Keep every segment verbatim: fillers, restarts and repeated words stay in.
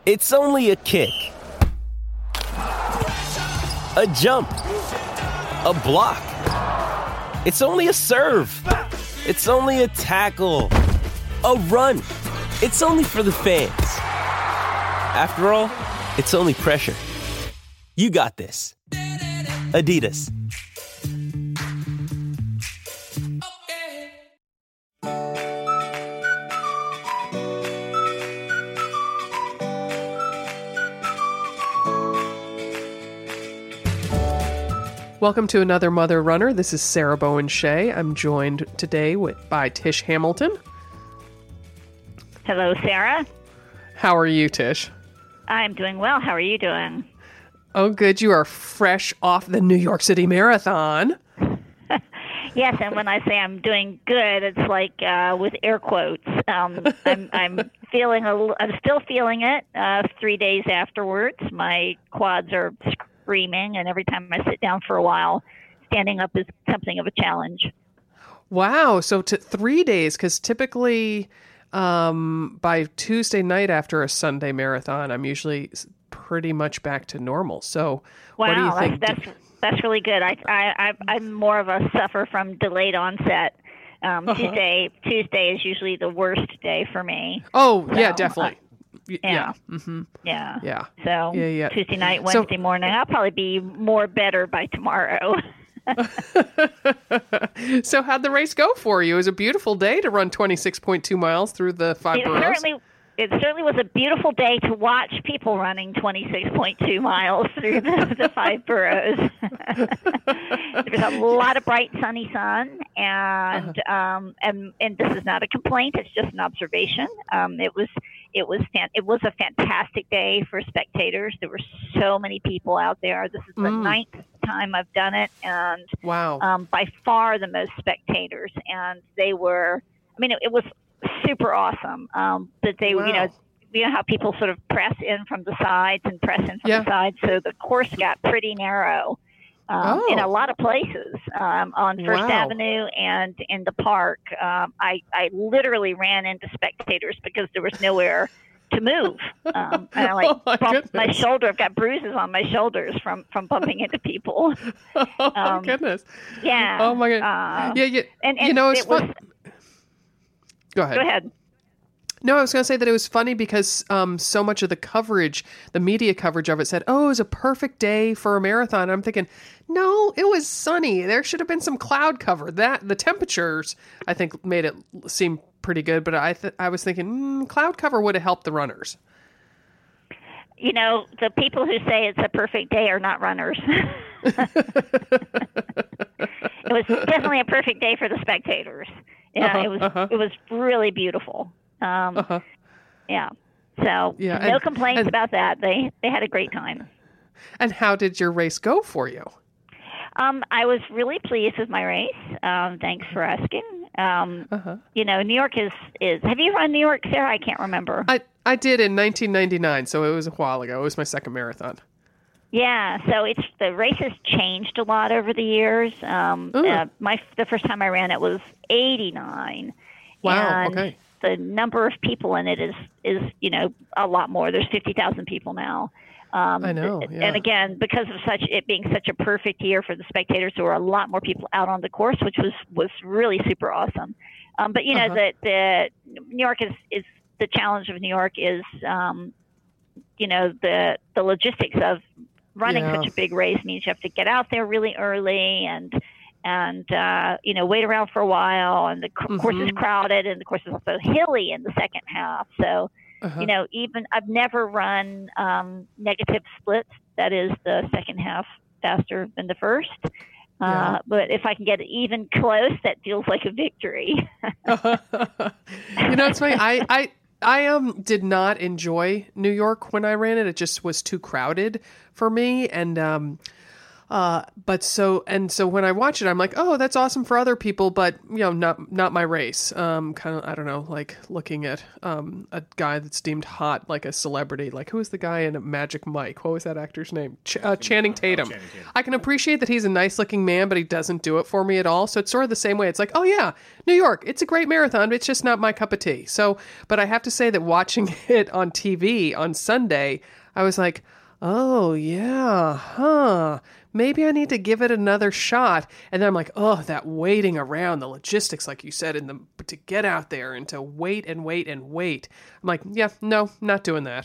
It's only a kick, a jump, a block. It's only a serve. It's only a tackle, a run. It's only for the fans. After all, it's only pressure. You got this. Adidas. Welcome to another Mother Runner. This is Sarah Bowen Shea. I'm joined today with, by Tish Hamilton. Hello, Sarah. How are you, Tish? I'm doing well. How are you doing? Oh, good. You are fresh off the New York City Marathon. Yes, and when I say I'm doing good, it's like uh, with air quotes. Um, I'm, I'm feeling a, I'm still feeling it. Uh, three days afterwards, my quads are screaming, and every time I sit down for a while, standing up is something of a challenge. Wow. So to three days, because typically um, by Tuesday night after a Sunday marathon, I'm usually pretty much back to normal. So wow, what do you think? That's, that's, that's really good. I, I, I'm more of a suffer from delayed onset. Um, uh-huh. Tuesday, Tuesday is usually the worst day for me. Oh, so, yeah, definitely. Uh, Yeah. Yeah. Mm-hmm. Yeah. Yeah. So yeah, yeah. Tuesday night, Wednesday so, morning, I'll probably be more better by tomorrow. So how'd the race go for you? It was a beautiful day to run twenty-six point two miles through the five it boroughs. Certainly, it certainly was a beautiful day to watch people running twenty-six point two miles through the, the five boroughs. There was a lot of bright, sunny sun, and uh-huh. um, and and this is not a complaint; it's just an observation. Um, it was it was fan- it was a fantastic day for spectators. There were so many people out there. This is the mm. ninth time I've done it, and wow, um, by far the most spectators, and they were. I mean, it, it was super awesome. Um, that they, wow. you know, you know how people sort of press in from the sides and press in from yeah. the sides, so the course got pretty narrow um, oh. in a lot of places um, on First wow. Avenue and in the park. Um, I I literally ran into spectators because there was nowhere to move. Um, and I like oh my, bumped my shoulder. I've got bruises on my shoulders from, from bumping into people. Oh um, my goodness. Yeah. Oh my god. Uh, yeah, yeah. And, and you know, it's it fun. Was, Go ahead. Go ahead. No, I was going to say that it was funny because um, so much of the coverage, the media coverage of it said, oh, it was a perfect day for a marathon. And I'm thinking, no, it was sunny. There should have been some cloud cover. That the temperatures, I think, made it seem pretty good. But I th- I was thinking mm, cloud cover would have helped the runners. You know, the people who say it's a perfect day are not runners. It was definitely a perfect day for the spectators. Yeah, uh-huh, it was uh-huh. it was really beautiful. Um, uh-huh. Yeah. So yeah, no and, complaints and, about that. They they had a great time. And how did your race go for you? Um, I was really pleased with my race. Um, thanks for asking. Um, uh-huh. You know, New York is, is. Have you run New York, Sarah? I can't remember. I, I did in nineteen ninety-nine, so it was a while ago. It was my second marathon. Yeah, so it's the race has changed a lot over the years. Um, uh, my the first time I ran it was eighty-nine. Wow. And okay. The number of people in it is is you know a lot more. There's fifty thousand people now. Um, I know. Yeah. And again, because of such it being such a perfect year for the spectators, there were a lot more people out on the course, which was was really super awesome. Um, but you know, uh-huh. the the New York is is the challenge of New York is um, you know the the logistics of running yeah. such a big race means you have to get out there really early and and uh, you know wait around for a while, and the mm-hmm. course is crowded, and the course is also hilly in the second half. So uh-huh. you know, even I've never run um, negative splits. That is the second half faster than the first. Yeah. Uh, but if I can get it even close, that feels like a victory. You know, it's funny. I, I, I um did not enjoy New York when I ran it. It just was too crowded for me. And um, Uh, but so, and so when I watch it, I'm like, oh, that's awesome for other people, but you know, not, not my race. Um, kind of, I don't know, like looking at, um, a guy that's deemed hot, like a celebrity, like who was the guy in Magic Mike? What was that actor's name? Ch- uh, Channing Tatum. Oh, Channing Tatum. I can appreciate that he's a nice looking man, but he doesn't do it for me at all. So it's sort of the same way. It's like, oh yeah, New York, it's a great marathon, but it's just not my cup of tea. So, but I have to say that watching it on T V on Sunday, I was like, oh yeah, huh. Maybe I need to give it another shot. And then I'm like, oh, that waiting around, the logistics, like you said, in the to get out there and to wait and wait and wait. I'm like, yeah, no, not doing that.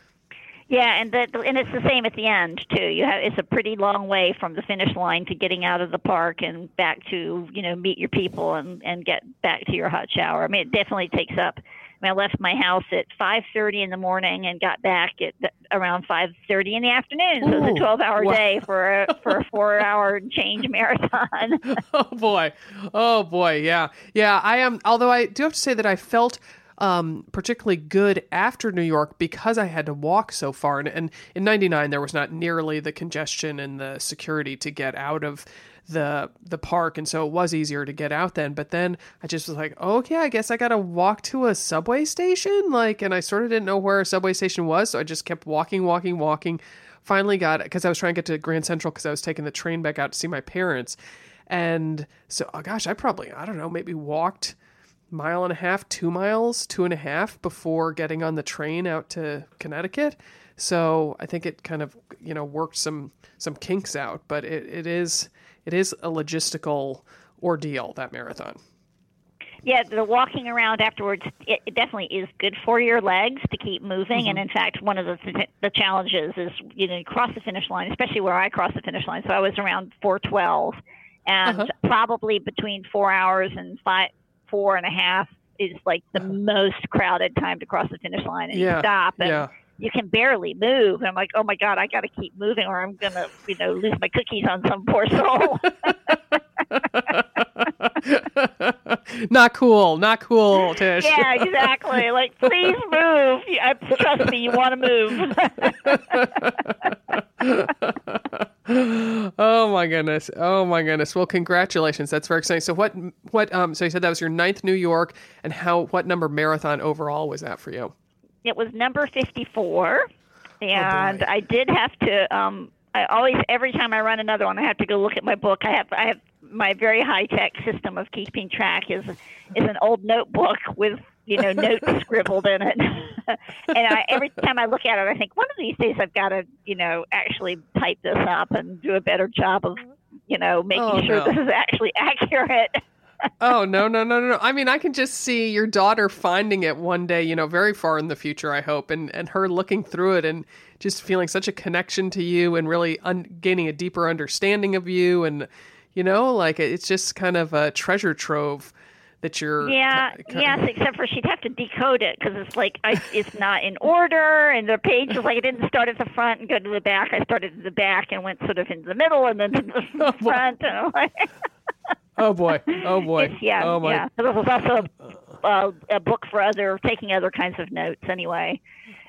Yeah, and the, and it's the same at the end too. You have it's a pretty long way from the finish line to getting out of the park and back to, you know, meet your people and, and get back to your hot shower. I mean, it definitely takes up. I mean, I left my house at five thirty in the morning and got back at around five thirty in the afternoon. So it's a twelve-hour wow. day for a for a four-hour change marathon. Oh boy, oh boy, yeah, yeah. I am. Although I do have to say that I felt um, particularly good after New York because I had to walk so far. And, and in ninety-nine, there was not nearly the congestion and the security to get out of the the park, and so it was easier to get out then. But then I just was like, okay, I guess I gotta walk to a subway station, like, and I sort of didn't know where a subway station was, so I just kept walking, walking, walking. Finally got it because I was trying to get to Grand Central because I was taking the train back out to see my parents, and so oh gosh, I probably I don't know maybe walked a mile and a half, two miles, two and a half before getting on the train out to Connecticut. So I think it kind of you know worked some some kinks out, but it, it is. It is a logistical ordeal, that marathon. Yeah, the walking around afterwards, it, it definitely is good for your legs to keep moving. Mm-hmm. And in fact, one of the th- the challenges is, you know, you cross the finish line, especially where I cross the finish line. So I was around four twelve, and uh-huh. probably between four hours and five, four and a half is like the uh-huh. most crowded time to cross the finish line. And yeah. you stop and yeah. you can barely move. And I'm like, oh my God, I got to keep moving or I'm going to, you know, lose my cookies on some poor soul. Not cool. Not cool, Tish. Yeah, exactly. Like, please move. I, trust me, you want to move. Oh my goodness. Oh my goodness. Well, congratulations. That's very exciting. So what, what, um, so you said that was your ninth New York, and how, what number marathon overall was that for you? It was number fifty-four, and oh I did have to. Um, I always, every time I run another one, I have to go look at my book. I have, I have my very high tech system of keeping track is is an old notebook with you know notes scribbled in it, and I, every time I look at it, I think one of these days I've got to you know actually type this up and do a better job of you know making oh, sure no. this is actually accurate. Oh, no, no, no, no, no. I mean, I can just see your daughter finding it one day, you know, very far in the future, I hope, and, and her looking through it and just feeling such a connection to you and really un- gaining a deeper understanding of you. And, you know, like it's just kind of a treasure trove that you're... Yeah, kind of... yes, except for she'd have to decode it because it's like, I, it's not in order, and the page is like, I didn't start at the front and go to the back. I started at the back and went sort of into the middle and then to the oh, front. And I'm like... Oh boy! Oh boy! It's, yeah, oh my. yeah. So this was also a, uh, a book for other taking other kinds of notes. Anyway,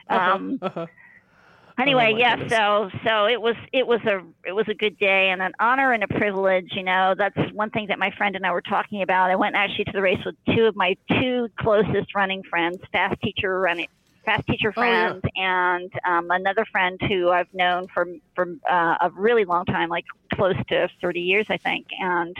um, uh-huh. Uh-huh. anyway, oh yeah. Goodness. So so it was it was a it was a good day and an honor and a privilege. You know, that's one thing that my friend and I were talking about. I went actually to the race with two of my two closest running friends, fast teacher running. Fast teacher friends oh, yeah. and um, another friend who I've known for for uh, a really long time, like close to thirty years, I think, and.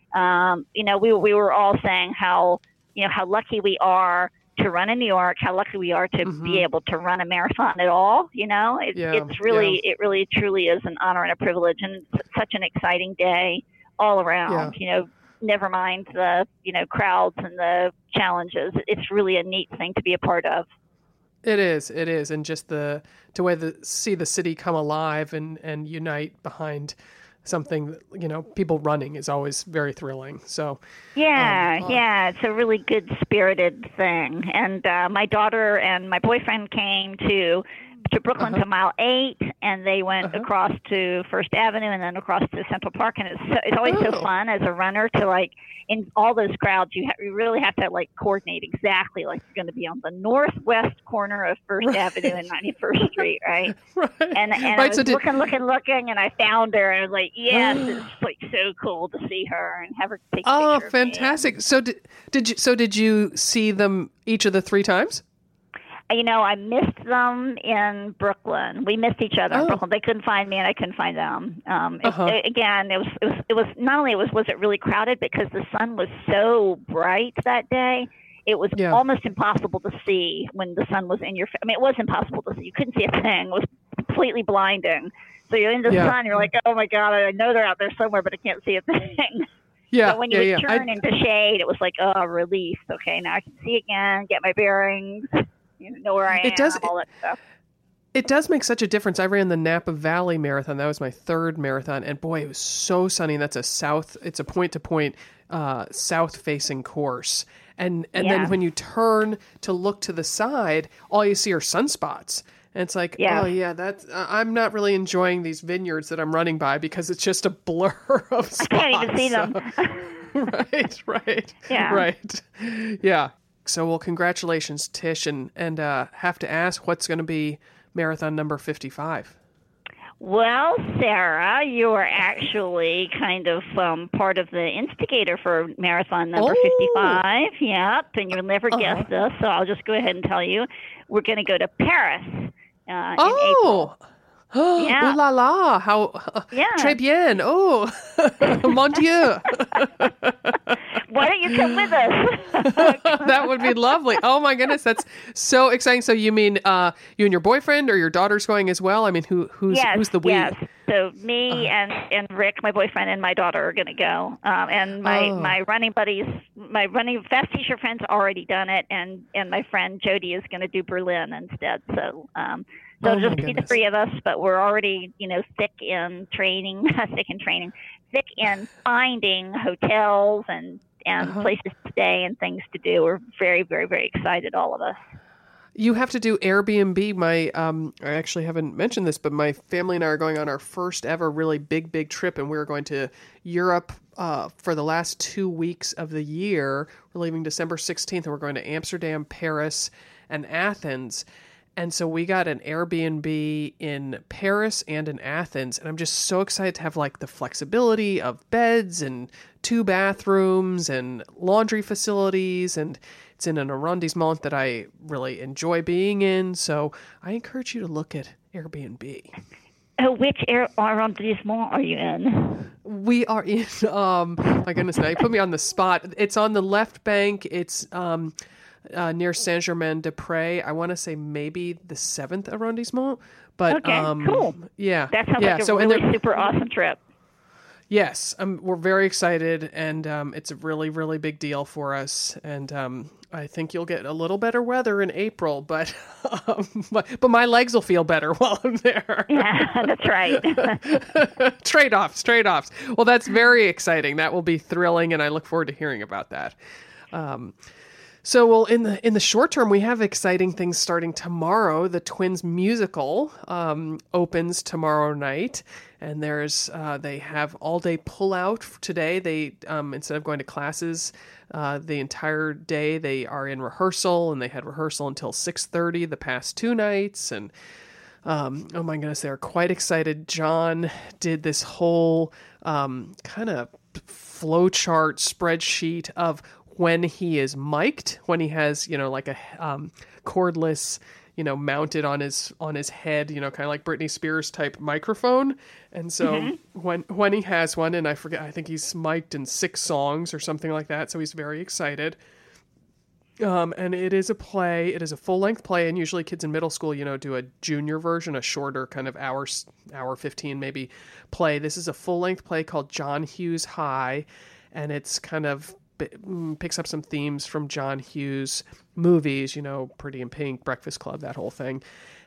Um, you know, we we were all saying how you know how lucky we are to run in New York, how lucky we are to mm-hmm. be able to run a marathon at all. You know, it, yeah, it's really yeah. it really truly is an honor and a privilege, and it's such an exciting day all around. Yeah. You know, never mind the you know crowds and the challenges. It's really a neat thing to be a part of. It is, it is, and just the to way the see the city come alive and and unite behind. Something, you know, people running is always very thrilling. So, yeah, um, uh, yeah, it's a really good spirited thing. And uh, my daughter and my boyfriend came to to Brooklyn Uh-huh. to Mile Eight, and they went Uh-huh. across to First Avenue, and then across to Central Park. And it's so, it's always Oh. so fun as a runner to like in all those crowds. You ha- you really have to like coordinate exactly like you're going to be on the northwest corner of First Right. Avenue and ninety-first Street, right? Right. And and Right, I was so did- looking, looking, looking, and I found her, and I was like, yes, it's like so cool to see her and have her take a Oh, picture of me. fantastic! So did did you so did you see them each of the three times? You know, I missed them in Brooklyn. We missed each other Oh. in Brooklyn. They couldn't find me, and I couldn't find them. Um, it, Uh-huh. it- again, it was, it was it was not only was was it really crowded because the sun was so bright that day. It was Yeah. almost impossible to see when the sun was in your. fa- I mean, it was impossible to see. You couldn't see a thing. It was completely blinding. So you're in the Yeah. sun. You're like, oh my god, I know they're out there somewhere, but I can't see a thing. Yeah, But when you yeah, would yeah. turn I- into shade, it was like, oh, relief. Okay, now I can see again, get my bearings, you know, know where I am, It does- all that stuff. It does make such a difference. I ran the Napa Valley Marathon. That was my third marathon, and boy, it was so sunny. That's a south. It's a point to point, uh, south facing course, and and Yeah. then when you turn to look to the side, all you see are sunspots. And it's like, Yeah. oh yeah, that's. Uh, I'm not really enjoying these vineyards that I'm running by because it's just a blur of spots. I can't even see them. So- right, right, Yeah. right, yeah. So, well, congratulations, Tish, and and uh, have to ask, what's going to be marathon number fifty-five? Well, Sarah, you are actually kind of um, part of the instigator for marathon number Oh. fifty-five. Yep, and you'll never Uh-huh. guess this, so I'll just go ahead and tell you. We're going to go to Paris uh, in Oh, April. Yeah. ooh la la! How Yeah. très bien! Oh, mon Dieu! Why don't you come with us? That would be lovely. Oh my goodness, that's so exciting. So you mean uh, you and your boyfriend, or your daughter's going as well? I mean, who who's yes, who's the we? yes. So me and, and Rick, my boyfriend, and my daughter are going to go. Um, and my, Oh. my running buddies, my running fast t-shirt friends already done it, and, and my friend Jody is going to do Berlin instead. So um, so Oh, it'll my just be the goodness. three of us, but we're already, you know, thick in training, thick in training, thick in finding hotels and and Uh-huh. places to stay and things to do. We're very, very, very excited, all of us. You have to do Airbnb. My, um, I actually haven't mentioned this, but my family and I are going on our first ever really big, big trip, and we're going to Europe uh, for the last two weeks of the year. We're leaving December sixteenth, and we're going to Amsterdam, Paris, and Athens. And so we got an Airbnb in Paris and in Athens, and I'm just so excited to have like the flexibility of beds and two bathrooms and laundry facilities, and it's in an arrondissement that I really enjoy being in. So I encourage you to look at Airbnb. Oh, which air- arrondissement are you in? We are in, um, my goodness, now you put me on the spot. It's on the left bank. It's um, uh, near Saint-Germain-des-Prés. I want to say maybe the seventh arrondissement. But, Okay, um, cool. Yeah. That sounds yeah. like a so, and really there- super awesome trip. Yes, um, we're very excited, and um, it's a really, really big deal for us. And um, I think you'll get a little better weather in April, but um, but, but my legs will feel better while I'm there. Yeah, that's right. Trade-offs, trade-offs. Well, that's very exciting. That will be thrilling, and I look forward to hearing about that. Um, so, well, in the in the short term, we have exciting things starting tomorrow. The Twins musical um, opens tomorrow night, and there's uh, they have all day pull out today. They um, instead of going to classes uh, the entire day, they are in rehearsal, and they had rehearsal until six thirty the past two nights, and Um, oh my goodness, they're quite excited. John did this whole um, kind of flowchart spreadsheet of when he is mic'd, when he has, you know, like a um, cordless, you know, mounted on his on his head, you know, kind of like Britney Spears type microphone. And so Mm-hmm. when when he has one, and I forget, I think he's mic'd in six songs or something like that. So he's very excited. Um, and it is a play. It is a full length play, and usually kids in middle school, you know, do a junior version, a shorter kind of hour, hour fifteen maybe play. This is a full length play called John Hughes High, and it's kind of picks up some themes from John Hughes movies, you know, Pretty in Pink, Breakfast Club, that whole thing.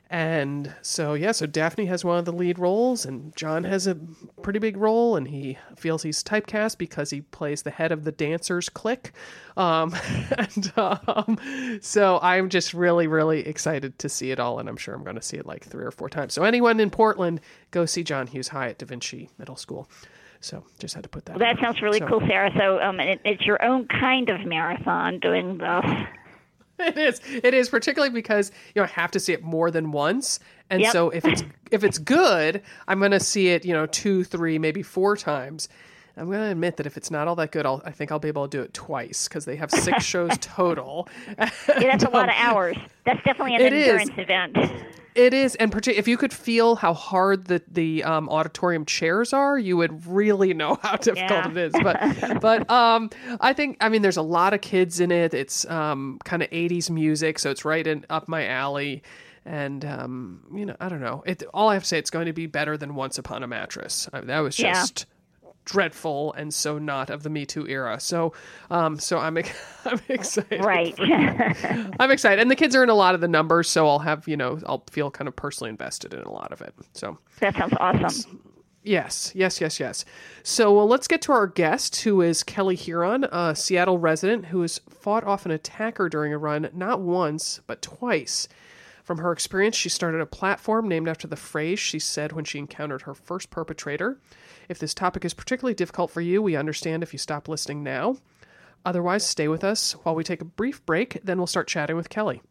And so, yeah, so Daphne has one of the lead roles, and John has a pretty big role, and he feels he's typecast because he plays the head of the dancers clique. Um, and um, so I'm just really, really excited to see it all, and I'm sure I'm going to see it like three or four times. So anyone in Portland, go see John Hughes High at Da Vinci Middle School. So just had to put that Well, that on. sounds really so, cool, Sarah. So um, it, it's your own kind of marathon doing this. It is. It is, particularly because, you know, I have to see it more than once. And Yep. so if it's if it's good, I'm going to see it, you know, two, three, maybe four times. I'm going to admit that if it's not all that good, I'll, I think I'll be able to do it twice because they have six shows total. Yeah, that's a lot of hours. That's definitely an It endurance is. event. It is, and partic- if you could feel how hard the the um, auditorium chairs are, you would really know how difficult Yeah. it is. But but um, I think I mean there's a lot of kids in it. It's um, kind of eighties music, so it's right in up my alley. And um, you know, I don't know. It all I have to say, it's going to be better than Once Upon a Mattress. I, that was Yeah. just. dreadful and so not of the Me Too era. So, um, so I'm I'm excited. Right. I'm excited, and the kids are in a lot of the numbers, so I'll have you know I'll feel kind of personally invested in a lot of it. So That sounds awesome. yes, yes, yes, yes. So well, let's get to our guest, who is Kelly Huron, a Seattle resident who has fought off an attacker during a run not once but twice. From her experience, she started a platform named after the phrase she said when she encountered her first perpetrator. If this topic is particularly difficult for you, we understand if you stop listening now. Otherwise, stay with us while we take a brief break, then we'll start chatting with Kelly.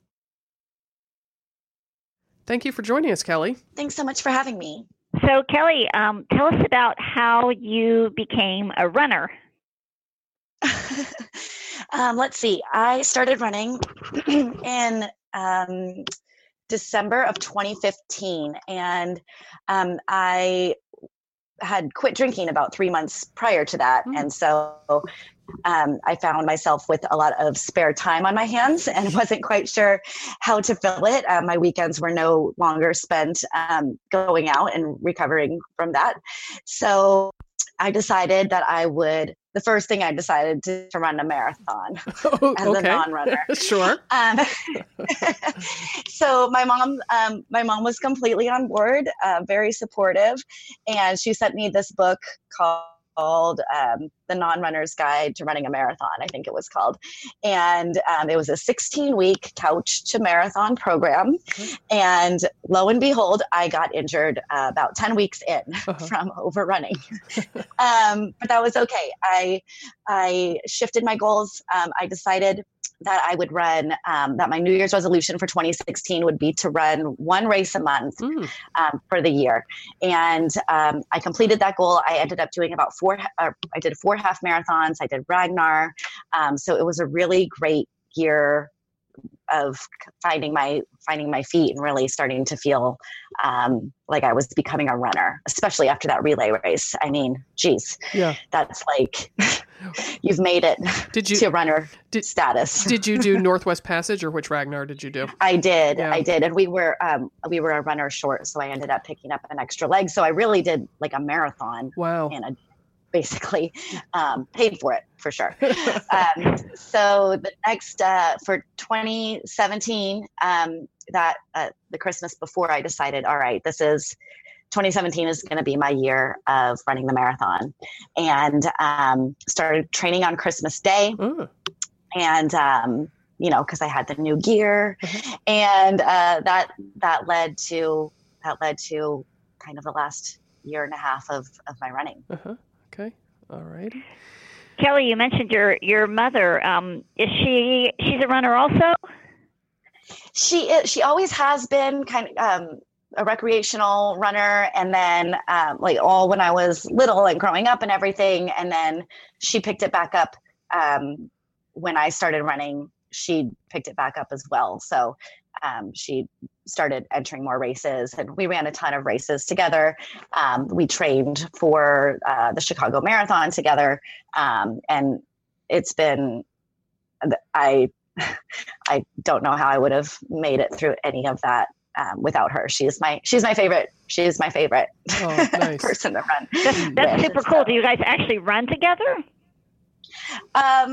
Thank you for joining us, Kelly. Thanks so much for having me. So, Kelly, um, tell us about how you became a runner. um, let's see. I started running in um, December of twenty fifteen, and um, I had quit drinking about three months prior to that. Mm. And so um, I found myself with a lot of spare time on my hands and wasn't quite sure how to fill it. Um, my weekends were no longer spent um, going out and recovering from that. So I decided that I would, the first thing I decided to, to run a marathon oh, as okay. a non-runner. Sure. Um, so my mom, um, my mom was completely on board, uh, very supportive, and she sent me this book called called um, The Non-Runner's Guide to Running a Marathon, I think it was called. And um, it was a sixteen-week couch to marathon program. Mm-hmm. And lo and behold, I got injured uh, about ten weeks in uh-huh. from overrunning. um, but that was okay. I, I shifted my goals. Um, I decided that I would run, um, that my New Year's resolution for twenty sixteen would be to run one race a month mm. um, for the year. And um, I completed that goal. I ended up doing about four, uh, I did four half marathons. I did Ragnar. Um, so it was a really great year of finding my finding my feet and really starting to feel um, like I was becoming a runner, especially after that relay race. I mean, geez, yeah, that's like you've made it did you, to runner did, status. Did you do Northwest Passage, or which Ragnar did you do? I did, yeah. I did, and we were um, we were a runner short, so I ended up picking up an extra leg. So I really did like a marathon. Wow. In a basically um, paid for it for sure. um, so the next uh, for twenty seventeen, um, that uh, the Christmas before, I decided, all right, this is twenty seventeen is going to be my year of running the marathon, and um, started training on Christmas Day. Mm. And um, you know, because I had the new gear, mm-hmm. and uh, that that led to that led to kind of the last year and a half of of my running. Uh-huh. Okay. All right. Kelly, you mentioned your your mother. Um, is she she's a runner also? She is. She always has been kind of um, a recreational runner, and then um, like all when I was little and growing up and everything, and then she picked it back up um, when I started running. She picked it back up as well. So um, she started entering more races, and we ran a ton of races together. Um, we trained for uh, the Chicago Marathon together. Um, and it's been, I, I don't know how I would have made it through any of that um, without her. She's my, she's my favorite. She's my favorite oh, nice. person to run. That's, that's super cool. Do you guys actually run together? Um,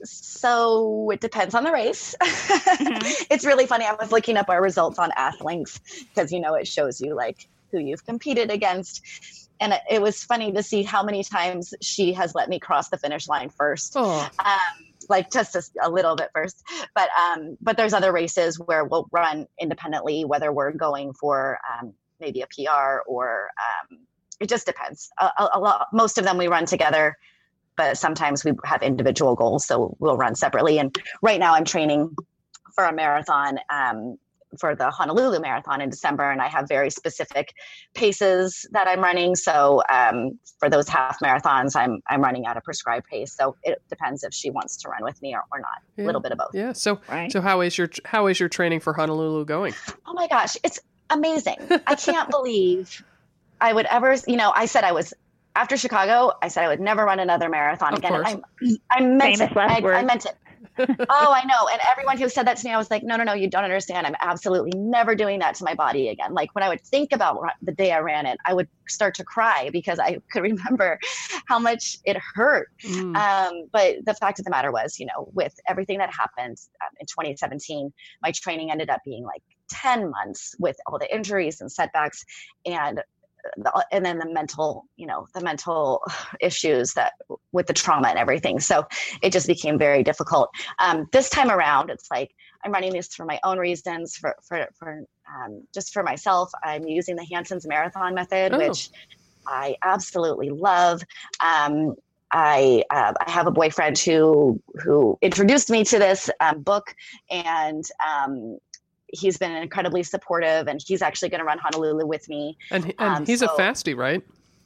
so it depends on the race. Mm-hmm. It's really funny. I was looking up our results on Athlinks because, you know, it shows you like who you've competed against. And it, it was funny to see how many times she has let me cross the finish line first. Oh. Um, like just a, a little bit first. But um, but there's other races where we'll run independently, whether we're going for um, maybe a P R or um, it just depends. A, a, a lot, most of them we run together, but sometimes we have individual goals, so we'll run separately. And right now I'm training for a marathon, um, for the Honolulu Marathon in December, and I have very specific paces that I'm running. So um, for those half marathons, I'm I'm running at a prescribed pace. So it depends if she wants to run with me or, or not. Yeah. A little bit of both. Yeah. So right. so how is your how is your training for Honolulu going? Oh my gosh, it's amazing. I can't believe I would ever, you know, I said I was, after Chicago, I said I would never run another marathon Of again. course. And I, I meant Famous it. last I, words. I meant it. Oh, I know. And everyone who said that to me, I was like, no, no, no, you don't understand. I'm absolutely never doing that to my body again. Like when I would think about the day I ran it, I would start to cry because I could remember how much it hurt. Mm. Um, but the fact of the matter was, you know, with everything that happened um, in twenty seventeen, my training ended up being like ten months with all the injuries and setbacks and the, and then the mental, you know, the mental issues that with the trauma and everything. So it just became very difficult. Um, this time around, it's like, I'm running this for my own reasons, for, for, for um, just for myself. I'm using the Hanson's Marathon method, Oh. which I absolutely love. Um, I uh, I have a boyfriend who who introduced me to this um, book, and um, he's been incredibly supportive, and he's actually going to run Honolulu with me. And, he, and Um, he's so- a fastie, right?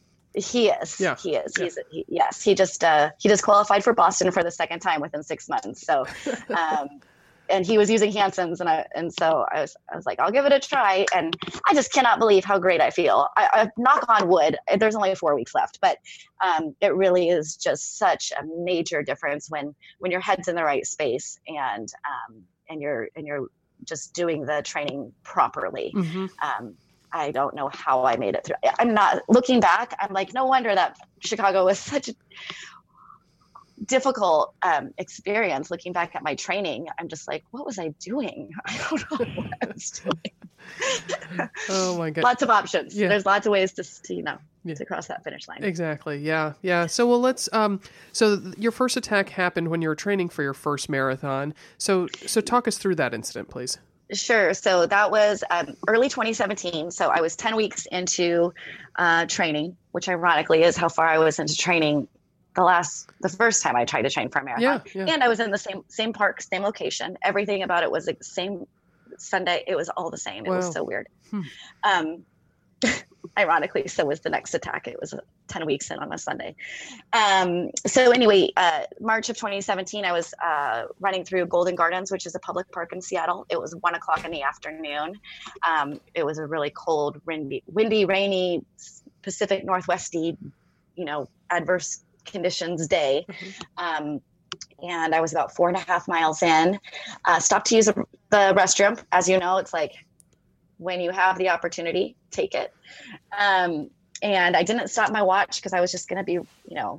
He is. Yeah. He is. Yeah. He's he, yes. He just uh, he just qualified for Boston for the second time within six months. So, um, and he was using Hanson's, and I and so I was I was like, I'll give it a try, and I just cannot believe how great I feel. I, I knock on wood. There's only four weeks left, but um, it really is just such a major difference when when your head's in the right space and um, and you're and you're just doing the training properly. Mm-hmm. Um, I don't know how I made it through. I'm not looking back. I'm like, no wonder that Chicago was such a difficult um, experience. Looking back at my training, I'm just like, what was I doing? I don't know what I was doing. Oh my God. Lots of options. Yeah. There's lots of ways to, to you know, Yeah. to cross that finish line. Exactly. Yeah. Yeah. So, well, let's, um, so th- your first attack happened when you were training for your first marathon. So, so talk us through that incident, please. Sure. So that was um, early twenty seventeen. So I was ten weeks into uh, training, which ironically is how far I was into training the last, the first time I tried to train for a marathon. Yeah, yeah. And I was in the same, same park, same location. Everything about it was the same Sunday. It was all the same. It Wow. was so weird. Hmm. Um, ironically, so was the next attack. It was ten weeks in on a Sunday. Um, so anyway, uh, March of twenty seventeen, I was uh, running through Golden Gardens, which is a public park in Seattle. It was one o'clock in the afternoon. Um, it was a really cold, windy, windy, rainy, Pacific Northwesty, you know, adverse conditions day. Mm-hmm. Um, and I was about four and a half miles in, uh, stopped to use the restroom. As you know, it's like, when you have the opportunity, take it. Um, and I didn't stop my watch because I was just going to be, you know,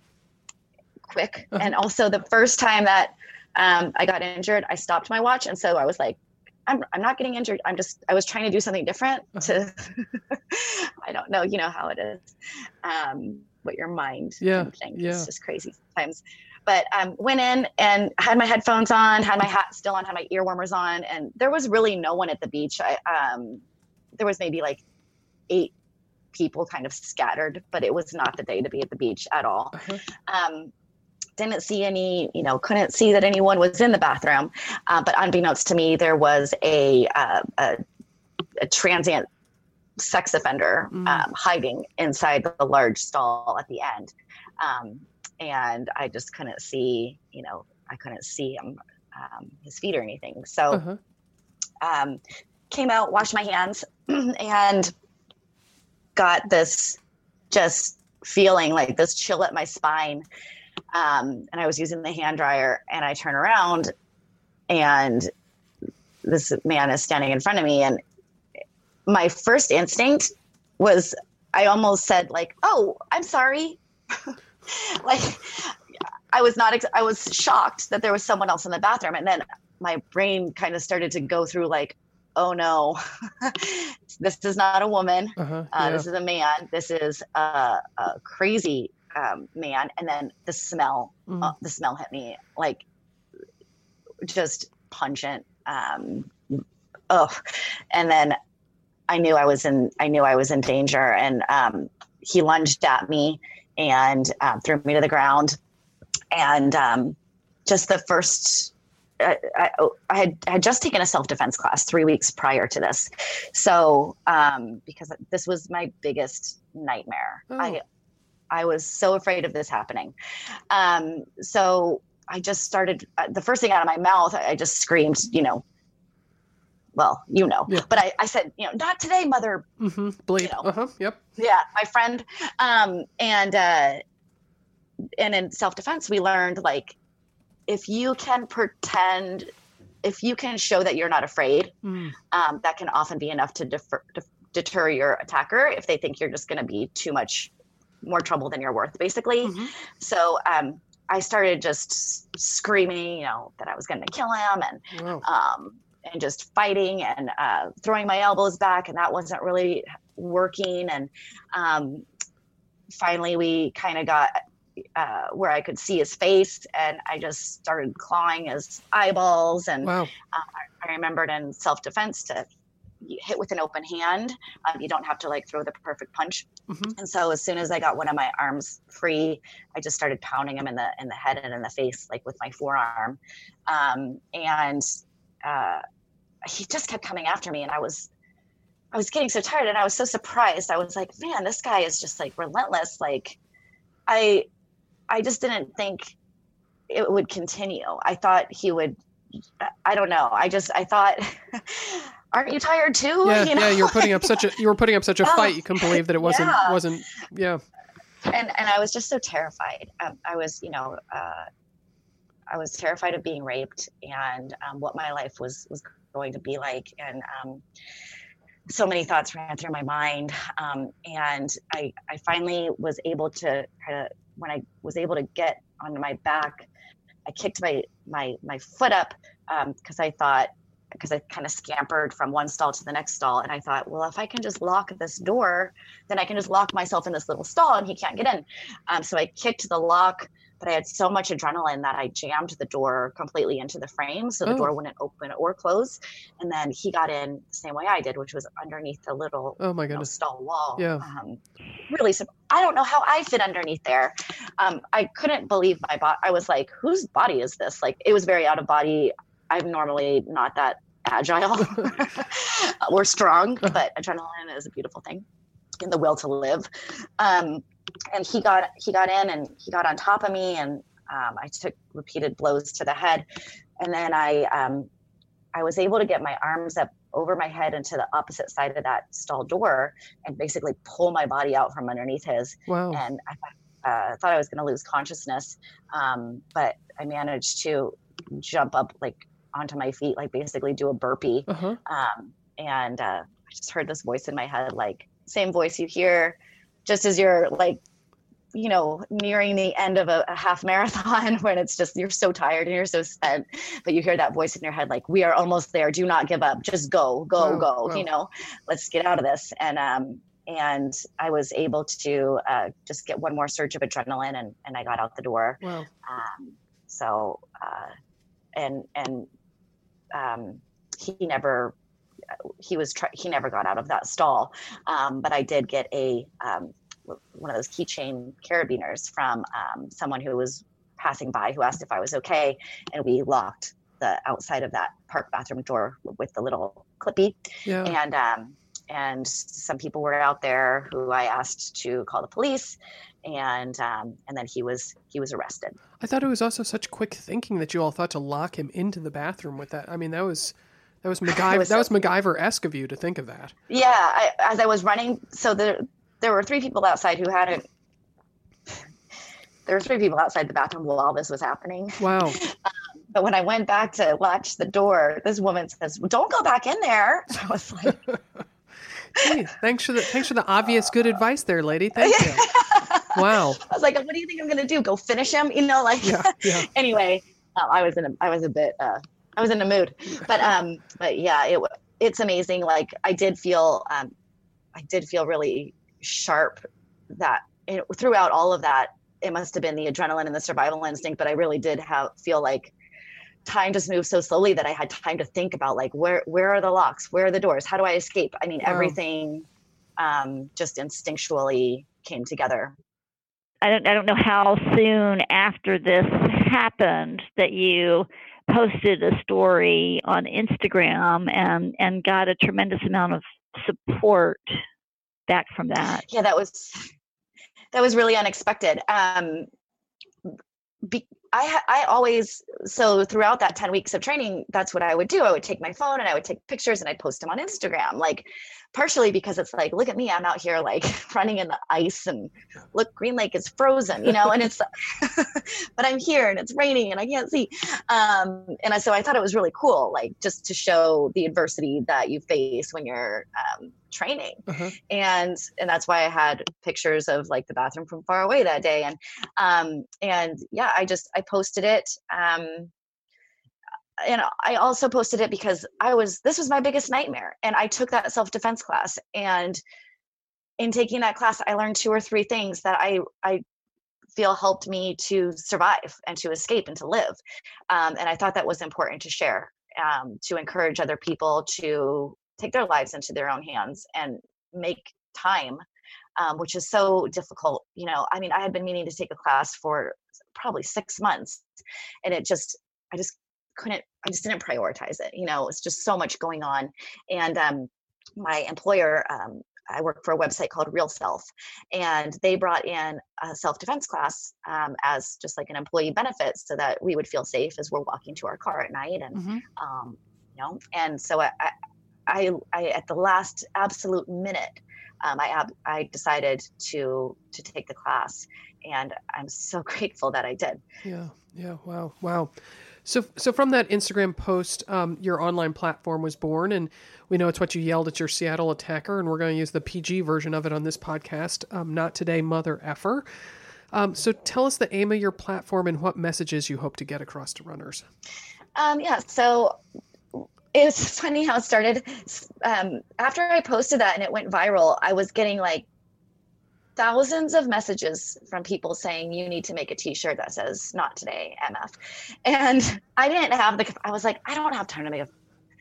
quick. Uh-huh. And also the first time that um, I got injured, I stopped my watch. And so I was like, I'm, I'm not getting injured. I'm just, I was trying to do something different to, I don't know, you know how it is, um, what your mind Yeah, can think. yeah. It's just crazy sometimes. But um, went in and had my headphones on, had my hat still on, had my ear warmers on, and there was really no one at the beach. I, um, there was maybe like eight people kind of scattered, but it was not the day to be at the beach at all. Uh-huh. Um, didn't see any, you know, couldn't see that anyone was in the bathroom. Uh, but unbeknownst to me, there was a, uh, a, a transient sex offender Mm. um, hiding inside the large stall at the end. Um, and I just couldn't see, you know, I couldn't see him, um, his feet or anything. So Uh-huh. um, came out, washed my hands, and got this just feeling like this chill at my spine. Um, and I was using the hand dryer, and I turn around, and this man is standing in front of me. And my first instinct was, I almost said like, "Oh, I'm sorry." Like, I was not, ex- I was shocked that there was someone else in the bathroom. And then my brain kind of started to go through like, oh no, this is not a woman. Uh-huh, uh, yeah. This is a man. This is a, a crazy um, man. And then the smell, Mm. uh, the smell hit me like just pungent. Um, oh, and then I knew I was in, I knew I was in danger. And um, he lunged at me and um, threw me to the ground. And um, just the first, I, I, I had I had just taken a self-defense class three weeks prior to this. So um, because this was my biggest nightmare. Oh. I I was so afraid of this happening. Um, so I just started, uh, the first thing out of my mouth, I, I just screamed, you know, well, you know, Yeah. but I, I said, you know, not today, mother. Mm-hmm. Bleep. You know. Uh-huh. Yep. Yeah, my friend. Um, and uh, and in self-defense, we learned like if you can pretend, if you can show that you're not afraid, Mm. um, that can often be enough to defer, de- deter your attacker if they think you're just going to be too much more trouble than you're worth, basically. Mhm. So um, I started just screaming, you know, that I was going to kill him, and Wow. um, and just fighting and uh, throwing my elbows back, and that wasn't really working. And um, finally, we kind of got uh, where I could see his face, and I just started clawing his eyeballs. And Wow. uh, I, I remembered in self-defense to hit with an open hand. Um, you don't have to like throw the perfect punch. Mhm. And so as soon as I got one of my arms free, I just started pounding him in the in the head and in the face, like with my forearm. Um, and uh, he just kept coming after me, and I was I was getting so tired, and I was so surprised. I was like, man, this guy is just like relentless. Like I I just didn't think it would continue. I thought he would, I don't know. I just, I thought, aren't you tired too? Yeah, you know? yeah, you were putting up such a you were putting up such a Oh, fight. You couldn't believe that it wasn't yeah. wasn't yeah. and and I was just so terrified. Um, I was, you know, uh, I was terrified of being raped and um, what my life was was going to be like, and um, so many thoughts ran through my mind. Um, and I I finally was able to kind of, when I was able to get on my back, I kicked my my my foot up because um, I thought. because I kind of scampered from one stall to the next stall. And I thought, well, if I can just lock this door, then I can just lock myself in this little stall and he can't get in. Um, so I kicked the lock, but I had so much adrenaline that I jammed the door completely into the frame. So the Oh. door wouldn't open or close. And then he got in the same way I did, which was underneath the little Oh my you know, goodness. stall wall. Yeah. Um, really, sim- I don't know how I fit underneath there. Um, I couldn't believe my body. I was like, whose body is this? Like, it was very out of body. I'm normally not that agile or strong, but adrenaline is a beautiful thing, and the will to live. Um, and he got he got in and he got on top of me, and um, I took repeated blows to the head, and then I um, I was able to get my arms up over my head into the opposite side of that stall door and basically pull my body out from underneath his. Wow. And I thought, uh, thought I was going to lose consciousness, um, but I managed to jump up like onto my feet, like basically do a burpee. Uh-huh. Um, and uh, I just heard this voice in my head, like same voice you hear just as you're like, you know, nearing the end of a, a half marathon when it's just, you're so tired and you're so spent, but you hear that voice in your head, like, we are almost there. Do not give up. Just go, go, Wow, go, wow. you know, let's get out of this. And, um, and I was able to uh, just get one more surge of adrenaline, and, and I got out the door. Wow. Um, so, uh, and, and, um, he never, he was, try- he never got out of that stall. Um, but I did get a, um, one of those keychain carabiners from, um, someone who was passing by who asked if I was okay. And we locked the outside of that park bathroom door with the little clippy. Yeah. And, um, and some people were out there who I asked to call the police, and um, and then he was he was arrested. I thought it was also such quick thinking that you all thought to lock him into the bathroom with that. I mean, that was that was MacGyver. was that was so- MacGyver-esque of you to think of that. Yeah, I, as I was running, so there there were three people outside who hadn't. There were three people outside the bathroom while all this was happening. Wow. But when I went back to latch the door, this woman says, well, "Don't go back in there." So I was like, Hey, thanks for the thanks for the obvious good advice there, lady. Thank you. Wow. I was like, what do you think I'm going to do? Go finish him? You know, like, yeah, yeah. Anyway, uh, I was in a, I was a bit, uh, I was in a mood, but, um, but yeah, it, it's amazing. Like I did feel, um, I did feel really sharp that it, throughout all of that, it must've been the adrenaline and the survival instinct, but I really did have, feel like time just moved so slowly that I had time to think about like, where, where are the locks? Where are the doors? How do I escape? I mean, wow. everything, um, just instinctually came together. I don't, I don't know how soon after this happened that you posted a story on Instagram and, and got a tremendous amount of support back from that. Yeah, that was, that was really unexpected. Um, be, I, I always, so throughout that ten weeks of training, that's what I would do. I would take my phone and I would take pictures and I'd post them on Instagram, like partially because it's like, look at me, I'm out here like running in the ice and look, Green Lake is frozen, you know, and it's, but I'm here and it's raining and I can't see. Um, and I, so I thought it was really cool, like just to show the adversity that you face when you're um, training. Uh-huh. And, and that's why I had pictures of like the bathroom from far away that day. And, um, and yeah, I just, I posted it. Um, And I also posted it because I was, this was my biggest nightmare. And I took that self-defense class, and in taking that class, I learned two or three things that I, I feel helped me to survive and to escape and to live. Um, and I thought that was important to share, um, to encourage other people to take their lives into their own hands and make time, um, which is so difficult. You know, I mean, I had been meaning to take a class for probably six months and it just, I just couldn't, I just didn't prioritize it. You know, it's just so much going on. And um, my employer, um, I work for a website called Real Self, and they brought in a self-defense class um, as just like an employee benefit so that we would feel safe as we're walking to our car at night. And, mm-hmm. um, you know, and so I, I, I, at the last absolute minute, um, I, ab- I decided to, to take the class, and I'm so grateful that I did. Yeah. Yeah. Wow. Wow. So, so from that Instagram post, um, your online platform was born, and we know it's what you yelled at your Seattle attacker, and we're going to use the P G version of it on this podcast. Um, not today, mother effer. Um, so tell us the aim of your platform and what messages you hope to get across to runners. Um, yeah. So it's funny how it started. Um, after I posted that and it went viral, I was getting like thousands of messages from people saying you need to make a t-shirt that says "Not Today, M F." And I didn't have the, I was like, I don't have time to make a,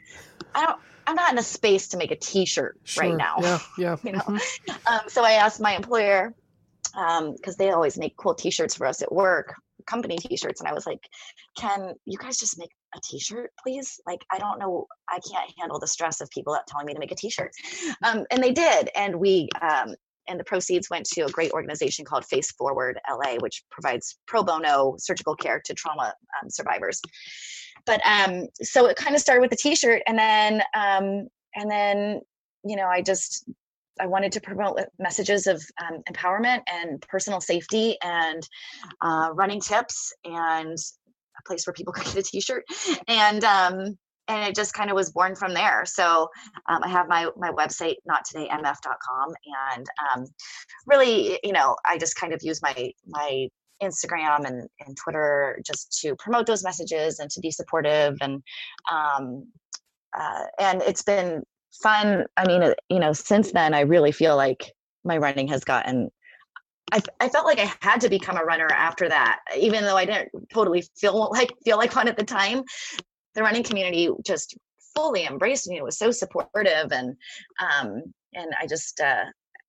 I don't, I'm not in a space to make a t-shirt sure. right now. Yeah. Yeah. you know? Mm-hmm. Um, so I asked my employer, um, cause they always make cool t-shirts for us at work, company t-shirts. And I was like, can you guys just make a t-shirt, please? Like, I don't know, I can't handle the stress of people telling me to make a t-shirt. Um, and they did. And we, um, and the proceeds went to a great organization called Face Forward L A, which provides pro bono surgical care to trauma um, survivors. But um, so it kind of started with the t-shirt, and then um, and then you know I just I wanted to promote messages of um, empowerment and personal safety and uh, running tips and a place where people could get a t-shirt, and um, and it just kind of was born from there. So um, I have my my website, not today m f dot com, and um, really, you know, I just kind of use my my Instagram and, and Twitter just to promote those messages and to be supportive, and um, uh, and it's been fun. I mean, you know, since then, I really feel like my running has gotten. I, I felt like I had to become a runner after that, even though I didn't totally feel like feel like one at the time. The running community just fully embraced me. It was so supportive, and um, and I just uh,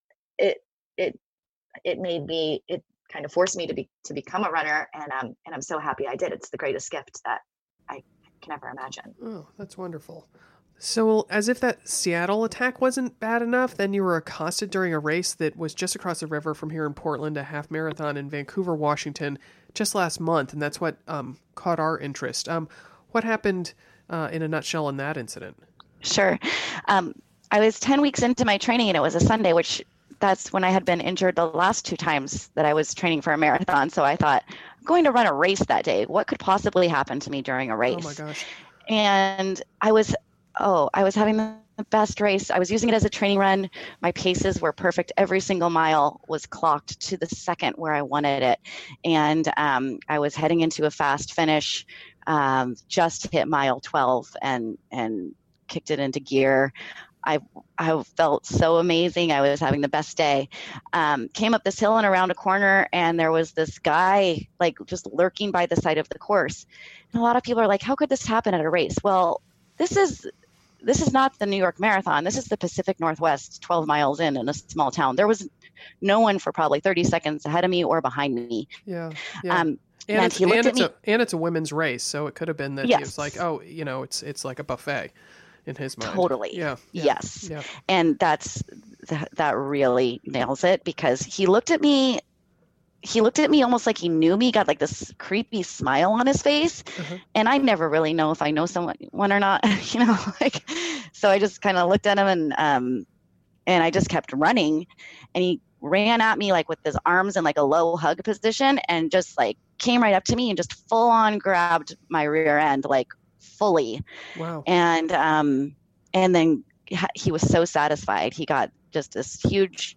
it it it made me it kind of forced me to be to become a runner, and um and I'm so happy I did. It's the greatest gift that I can ever imagine. Oh, that's wonderful. So, as if that Seattle attack wasn't bad enough, then you were accosted during a race that was just across the river from here in Portland, a half marathon in Vancouver, Washington, just last month, and that's what um, caught our interest. Um, what happened uh, in a nutshell in that incident? Sure. Um, I was ten weeks into my training, and it was a Sunday, which that's when I had been injured the last two times that I was training for a marathon. So I thought, I'm going to run a race that day. What could possibly happen to me during a race? Oh my gosh. And I was, oh, I was having the the best race. I was using it as a training run. My paces were perfect. Every single mile was clocked to the second where I wanted it. And um, I was heading into a fast finish, um, just hit mile twelve and, and kicked it into gear. I I felt so amazing. I was having the best day. Um, came up this hill and around a corner, and there was this guy like just lurking by the side of the course. And a lot of people are like, how could this happen at a race? Well, this is This is not the New York Marathon. This is the Pacific Northwest, twelve miles in in a small town. There was no one for probably thirty seconds ahead of me or behind me. Yeah. yeah. Um, and, and, and he looked and at it's me. A, and it's a women's race, so it could have been that yes. he was like, oh, you know, it's it's like a buffet in his mind. Totally. Yeah. yeah yes. Yeah. And that's that, that really nails it, because he looked at me. He looked at me almost like he knew me, got like this creepy smile on his face. Uh-huh. And I never really know if I know someone or not, you know, like, so I just kind of looked at him and, um, and I just kept running, and he ran at me like with his arms in like a low hug position, and just like came right up to me and just full on grabbed my rear end, like fully. Wow. And, um, and then he was so satisfied. He got just this huge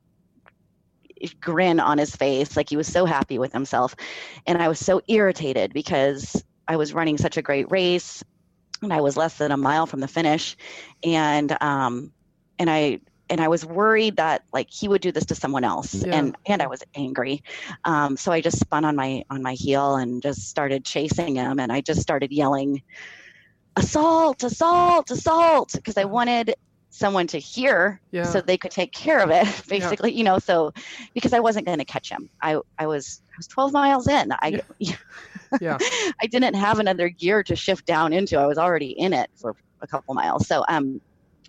grin on his face, like he was so happy with himself. And I was so irritated because I was running such a great race and I was less than a mile from the finish. And um and I and I was worried that like he would do this to someone else. Yeah. And and I was angry. Um so I just spun on my on my heel and just started chasing him, and I just started yelling, assault, assault, assault, because I wanted someone to hear yeah. so they could take care of it, basically, yeah. you know, so because I wasn't going to catch him. I, I was, I was twelve miles in. I, yeah. yeah. I didn't have another gear to shift down into. I was already in it for a couple miles. So, um,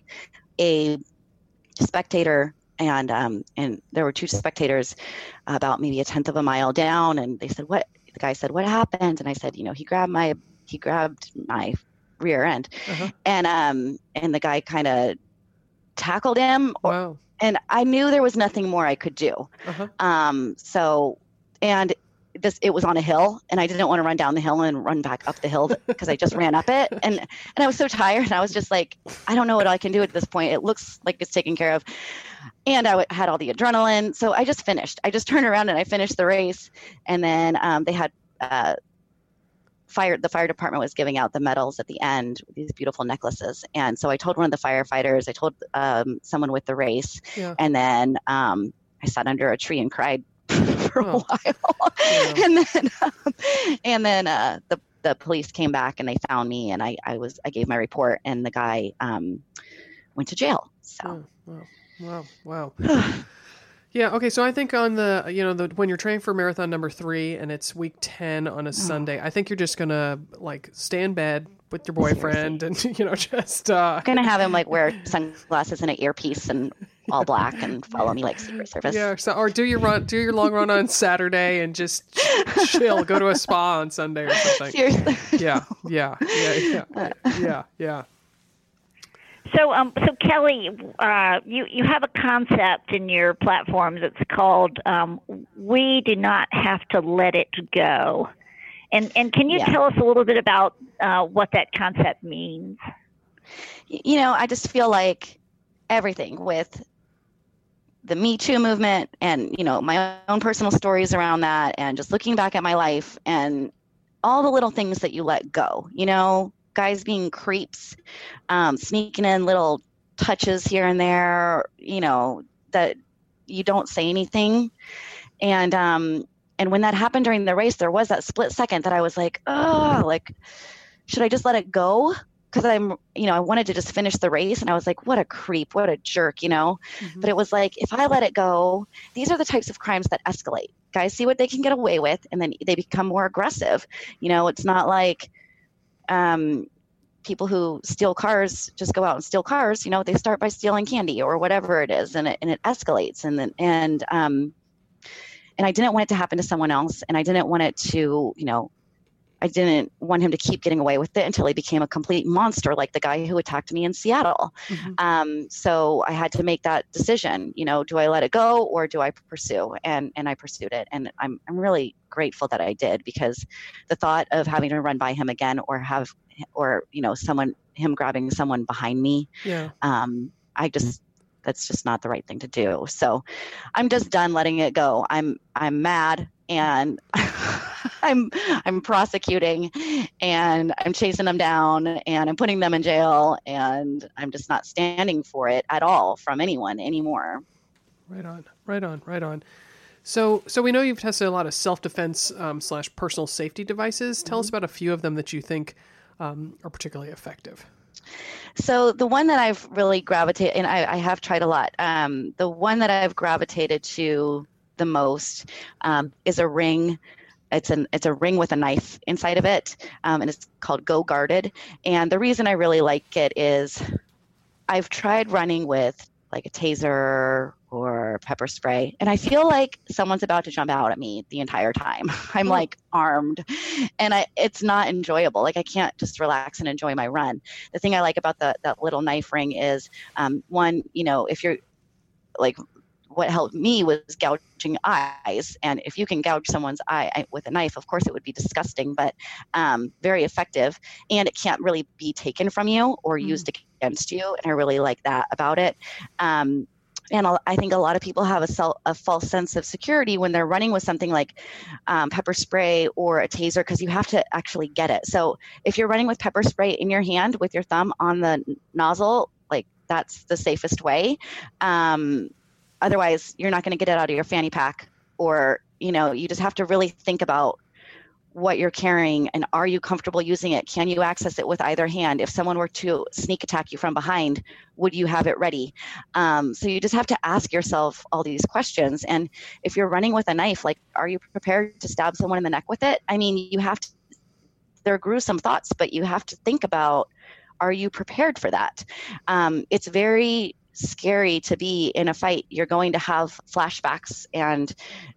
a spectator and, um, and there were two spectators about maybe a tenth of a mile down. And they said, what, the guy said, what happened? And I said, you know, he grabbed my, he grabbed my rear end. Uh-huh. And, um, and the guy kind of tackled him. Or, wow. And I knew there was nothing more I could do. Uh-huh. Um, so, and this, it was on a hill, and I didn't want to run down the hill and run back up the hill because I just ran up it. And, and I was so tired, and I was just like, I don't know what I can do at this point. It looks like it's taken care of. And I w- had all the adrenaline. So I just finished, I just turned around and I finished the race. And then, um, they had, uh, Fire, the fire department was giving out the medals at the end, these beautiful necklaces. And so I told one of the firefighters, I told um, someone with the race, yeah. and then um, I sat under a tree and cried for oh. a while. Yeah. And then, um, and then uh, the the police came back and they found me, and I, I was I gave my report, and the guy um, went to jail. So oh, wow, wow, wow. Yeah. Okay. So I think on the, you know, the, when you're training for marathon number three and it's week ten on a oh. Sunday, I think you're just going to like stay in bed with your boyfriend Seriously. and, you know, just, uh, I'm going to have him like wear sunglasses and an earpiece and all black and follow me like Secret Service. Yeah. So, or do your run, do your long run on Saturday and just chill, go to a spa on Sunday or something. Seriously. Yeah. Yeah. Yeah. Yeah. Yeah. Yeah. So, um, so Kelly, uh, you, you have a concept in your platform that's called um, "We Do Not Have to Let It Go," and and can you yeah. tell us a little bit about uh, what that concept means? You know, I just feel like everything with the Me Too movement, and you know, my own personal stories around that, and just looking back at my life and all the little things that you let go. You know. Guys being creeps, um, sneaking in little touches here and there, you know, that you don't say anything. And, um, and when that happened during the race, there was that split second that I was like, oh, like, should I just let it go? Cause I'm, you know, I wanted to just finish the race, and I was like, what a creep, what a jerk, you know? Mm-hmm. But it was like, if I let it go, these are the types of crimes that escalate. Guys see what they can get away with, and then they become more aggressive. You know, it's not like, Um, people who steal cars just go out and steal cars. You know, they start by stealing candy or whatever it is, and it and it escalates. And then and um, and I didn't want it to happen to someone else, and I didn't want it to, you know, I didn't want him to keep getting away with it until he became a complete monster, like the guy who attacked me in Seattle. Mm-hmm. Um, so I had to make that decision. You know, do I let it go or do I pursue? And and I pursued it, and I'm I'm really grateful that I did, because the thought of having to run by him again or have or, you know, someone, him grabbing someone behind me. Yeah. Um, I just, that's just not the right thing to do. So I'm just done letting it go. I'm, I'm mad and I'm, I'm prosecuting and I'm chasing them down and I'm putting them in jail and I'm just not standing for it at all from anyone anymore. Right on, right on, right on. So, so we know you've tested a lot of self-defense um, slash personal safety devices. Tell mm-hmm. us about a few of them that you think um, are particularly effective. So the one that I've really gravitated, and I, I have tried a lot, um, the one that I've gravitated to the most um, is a ring. It's an it's a ring with a knife inside of it, um, and it's called Go Guarded. And the reason I really like it is I've tried running with like a taser or pepper spray, and I feel like someone's about to jump out at me the entire time. I'm oh. like armed, and I it's not enjoyable. Like I can't just relax and enjoy my run. The thing I like about the that little knife ring is um, one, you know, if you're like, what helped me was gouging eyes. And if you can gouge someone's eye with a knife, of course it would be disgusting, but um, very effective. And it can't really be taken from you or mm. used against you. And I really like that about it. Um, and I think a lot of people have a, self, a false sense of security when they're running with something like um, pepper spray or a taser, because you have to actually get it. So if you're running with pepper spray in your hand with your thumb on the nozzle, like that's the safest way. Um, Otherwise, you're not going to get it out of your fanny pack, or, you know, you just have to really think about what you're carrying and are you comfortable using it? Can you access it with either hand? If someone were to sneak attack you from behind, would you have it ready? Um, so you just have to ask yourself all these questions. And if you're running with a knife, like, are you prepared to stab someone in the neck with it? I mean, you have to, they're gruesome thoughts, but you have to think about, are you prepared for that? Um, it's very scary to be in a fight. You're going to have flashbacks, and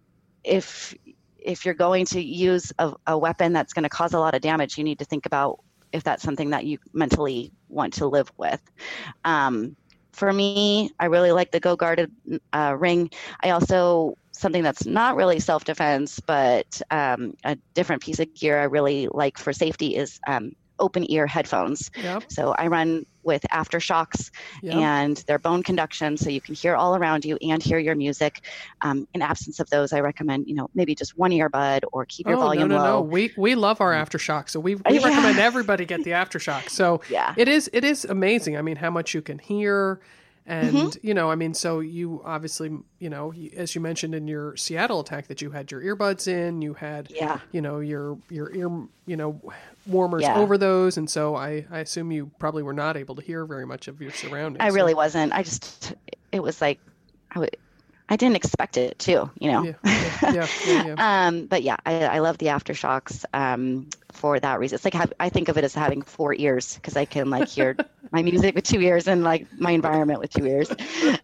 if if you're going to use a, a weapon that's going to cause a lot of damage, you need to think about if that's something that you mentally want to live with. Um, for me, I really like the Go Guarded uh, ring. I also, something that's not really self-defense, but um, a different piece of gear I really like for safety is um, open ear headphones. Yep. So I run with Aftershocks, yep. and they're bone conduction, so you can hear all around you and hear your music. Um, in absence of those, I recommend, you know, maybe just one earbud or keep your oh, volume no, no, low. No, we we love our Aftershock, so we we yeah. recommend everybody get the Aftershock. So yeah. it is it is amazing. I mean, how much you can hear. And, mm-hmm. you know, I mean, so you obviously, you know, as you mentioned in your Seattle attack, that you had your earbuds in, you had, yeah. you know, your, your ear, you know, warmers yeah. over those. And so I, I assume you probably were not able to hear very much of your surroundings. I really wasn't. I just, it was like, I would, I didn't expect it too, you know? Yeah, yeah, yeah, yeah, yeah. um, but yeah, I, I love the Aftershocks um, for that reason. It's like, have, I think of it as having four ears, because I can like hear my music with two ears and like my environment with two ears.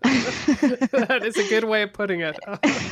That is a good way of putting it.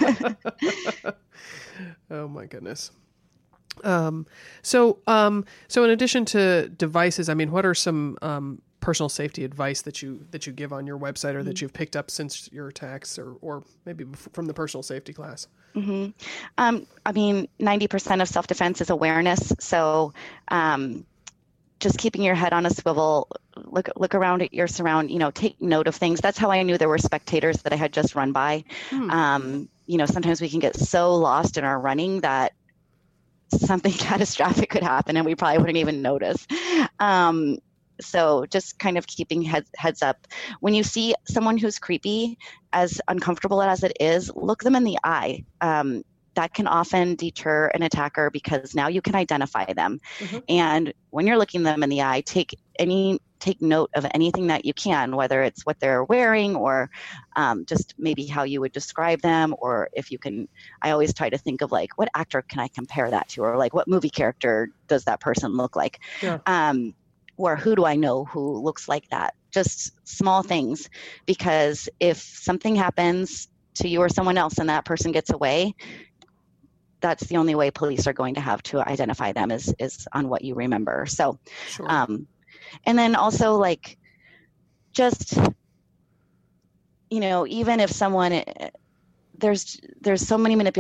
Oh my goodness. Um, so, um, so in addition to devices, I mean, what are some, um, personal safety advice that you, that you give on your website, or that you've picked up since your attacks, or, or maybe from the personal safety class? Mm-hmm. Um, I mean, ninety percent of self-defense is awareness. So, um, just keeping your head on a swivel, look look around at your surround, you know, take note of things. That's how I knew there were spectators that I had just run by. Hmm. Um, you know, sometimes we can get so lost in our running that something catastrophic could happen and we probably wouldn't even notice. Um, so just kind of keeping heads, heads up. When you see someone who's creepy, as uncomfortable as it is, look them in the eye. Um, that can often deter an attacker, because now you can identify them. Mm-hmm. And when you're looking them in the eye, take any take note of anything that you can, whether it's what they're wearing, or um, just maybe how you would describe them, or if you can. I always try to think of like, what actor can I compare that to, or like what movie character does that person look like, yeah. um, or who do I know who looks like that? Just small things, because if something happens to you or someone else and that person gets away, that's the only way police are going to have to identify them, is is on what you remember. So, sure. um, and then also like, just, you know, even if someone, there's there's so many manipulative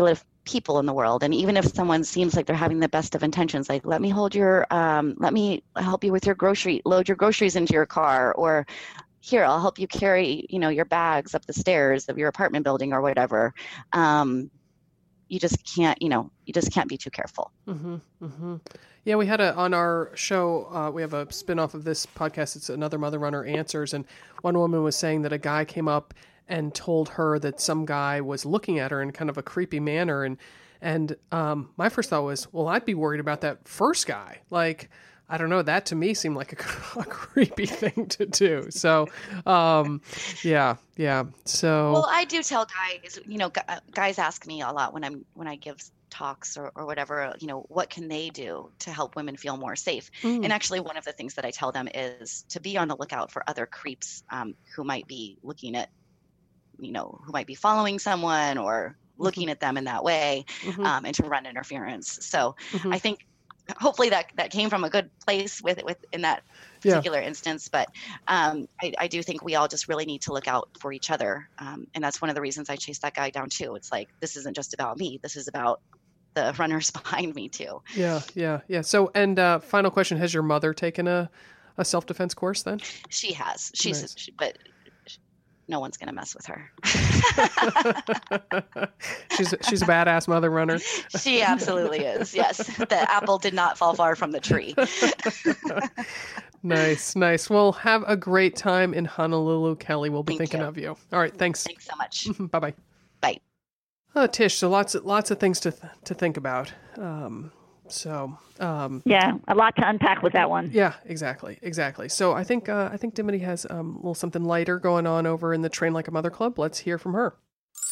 people in the world. And even if someone seems like they're having the best of intentions, like, let me hold your, um, let me help you with your grocery, load your groceries into your car, or here, I'll help you carry, you know, your bags up the stairs of your apartment building or whatever. Um, you just can't, you know, you just can't be too careful. Mm-hmm, mm-hmm. Yeah, we had a, on our show, uh, we have a spinoff of this podcast. It's Another Mother Runner Answers. And one woman was saying that a guy came up and told her that some guy was looking at her in kind of a creepy manner. And, and, um, my first thought was, well, I'd be worried about that first guy. Like, I don't know, that to me seemed like a, a creepy thing to do. So, um, yeah, yeah. So, well, I do tell guys, you know, guys ask me a lot when I'm, when I give talks or, or whatever, you know, what can they do to help women feel more safe? Mm. And actually one of the things that I tell them is to be on the lookout for other creeps, um, who might be looking at, you know, who might be following someone or looking mm-hmm. at them in that way, mm-hmm. um, and to run interference. So mm-hmm. I think hopefully that, that came from a good place with with in that particular yeah. instance. But um, I, I do think we all just really need to look out for each other. Um, and that's one of the reasons I chased that guy down too. It's like, this isn't just about me. This is about the runners behind me too. Yeah, yeah, yeah. So, and uh, final question, has your mother taken a, a self-defense course then? She has. She's, nice. she, but no one's going to mess with her. she's she's a badass mother runner. She absolutely is. Yes. The apple did not fall far from the tree. Nice, nice. Well, have a great time in Honolulu, Kelly. We'll be Thank thinking you. of you. All right. Thanks. Thanks so much. Bye-bye. Bye. Oh, Tish, so lots of, lots of things to th- to think about. Um, so um, yeah, a lot to unpack with that one. Yeah, exactly, exactly. So I think uh, I think Dimity has um, a little something lighter going on over in the Train Like a Mother Club. Let's hear from her.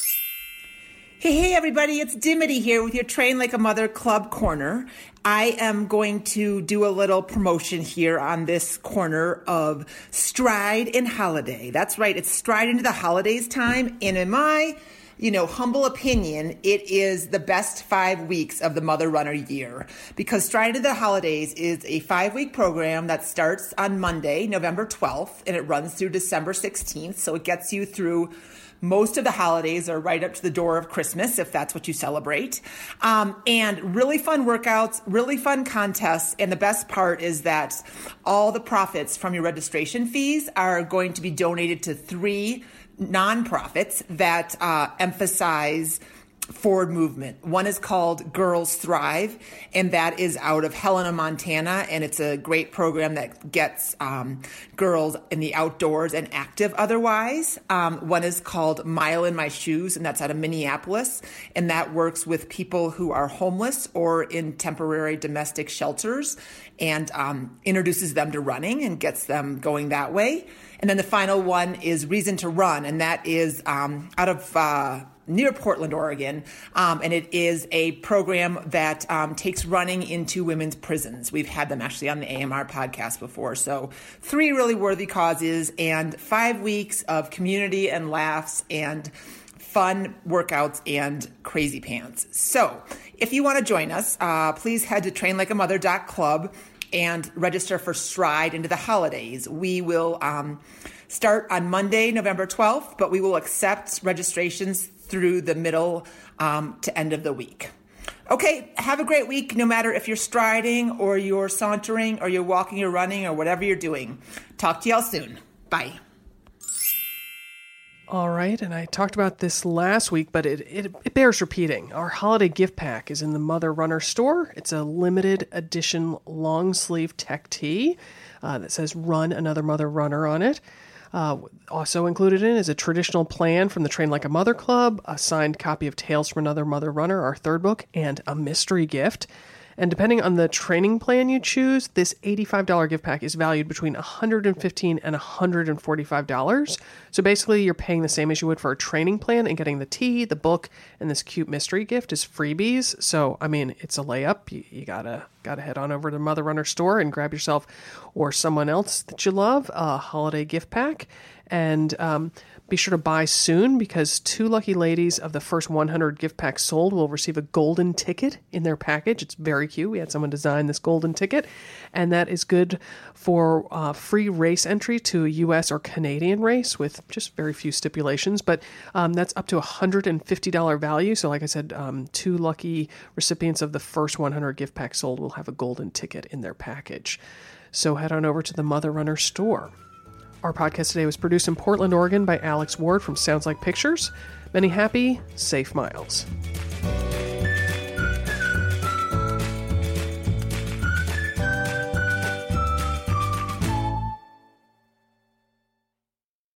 Hey, hey, everybody. It's Dimity here with your Train Like a Mother Club corner. I am going to do a little promotion here on this corner of Stride and Holiday. That's right. It's Stride into the holidays time. And in my, you know, humble opinion, it is the best five weeks of the Mother Runner year, because Stride into the Holidays is a five-week program that starts on Monday, November twelfth, and it runs through December sixteenth. So it gets you through most of the holidays, or right up to the door of Christmas, if that's what you celebrate. Um, and really fun workouts, really fun contests. And the best part is that all the profits from your registration fees are going to be donated to three nonprofits that uh, emphasize forward movement. One is called Girls Thrive, and that is out of Helena, Montana, and it's a great program that gets um, girls in the outdoors and active otherwise. Um, one is called Mile in My Shoes, and that's out of Minneapolis, and that works with people who are homeless or in temporary domestic shelters, and um, introduces them to running and gets them going that way. And then the final one is Reason to Run, and that is um, out of uh, near Portland, Oregon, um, and it is a program that um, takes running into women's prisons. We've had them actually on the A M R podcast before. So three really worthy causes and five weeks of community and laughs and fun workouts and crazy pants. So if you want to join us, uh, please head to train like a mother dot club and register for Stride into the holidays. We will um, start on Monday, November twelfth, but we will accept registrations through the middle um, to end of the week. Okay, have a great week, no matter if you're striding or you're sauntering or you're walking or running or whatever you're doing. Talk to y'all soon. Bye. All right, and I talked about this last week, but it, it, it bears repeating. Our holiday gift pack is in the Mother Runner store. It's a limited edition long sleeve tech tee uh, that says Run Another Mother Runner on it. Uh, also included in is a traditional plan from the Train Like a Mother Club, a signed copy of Tales from Another Mother Runner, our third book, and a mystery gift. And depending on the training plan you choose, this eighty-five dollars gift pack is valued between one hundred fifteen dollars and one hundred forty-five dollars. So basically, you're paying the same as you would for a training plan, and getting the tea, the book, and this cute mystery gift is freebies. So, I mean, it's a layup. You, you gotta gotta head on over to Mother Runner store and grab yourself or someone else that you love a holiday gift pack. And um, be sure to buy soon because two lucky ladies of the first one hundred gift packs sold will receive a golden ticket in their package. It's very cute. We had someone design this golden ticket, and that is good for uh, free race entry to a U S or Canadian race with just very few stipulations. But um, that's up to a one hundred fifty dollars value. So like I said, um, two lucky recipients of the first one hundred gift packs sold will have a golden ticket in their package. So head on over to the Mother Runner store. Our podcast today was produced in Portland, Oregon by Alex Ward from Sounds Like Pictures. Many happy, safe miles.